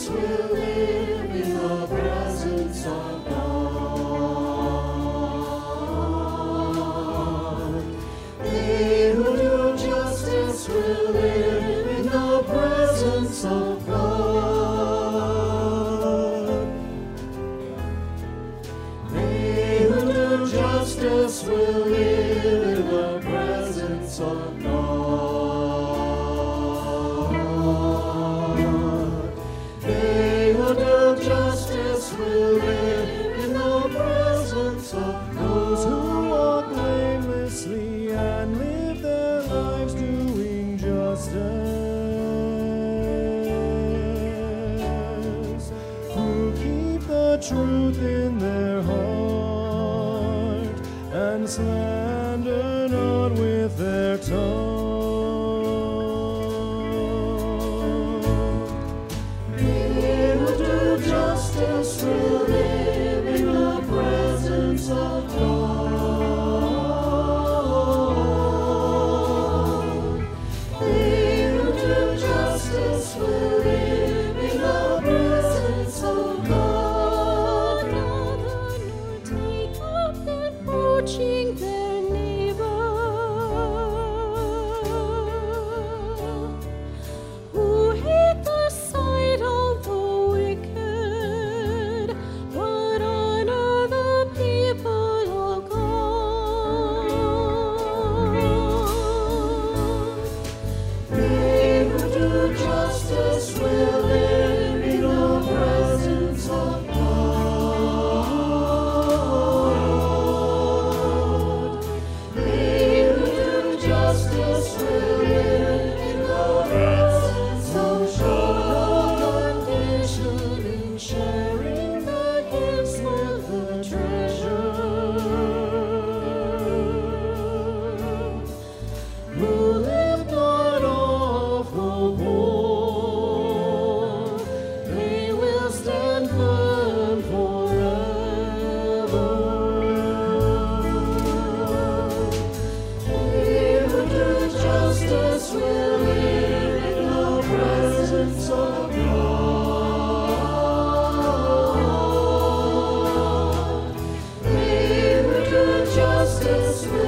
justice will live in the presence of God. They who do justice will live in the presence of God. They who do justice will live in the presence of God. They who do justice will live in the presence of God. Those who walk blamelessly and live their lives doing justice, who keep the truth in their heart and slander not with their tongue. They who do justice will live in the presence of God. They who do justice will live in the presence of God. Rather nor take up reproaching their neighbor, who hate the sight of the wicked, but honor the people of God. They who do justice will live in the presence of God. They who do justice will live in the presence of God. Condition in sharing the gifts with the treasure, who live not off the poor, they will stand firm forever. They who do justice will live in the presence of God. They who do justice will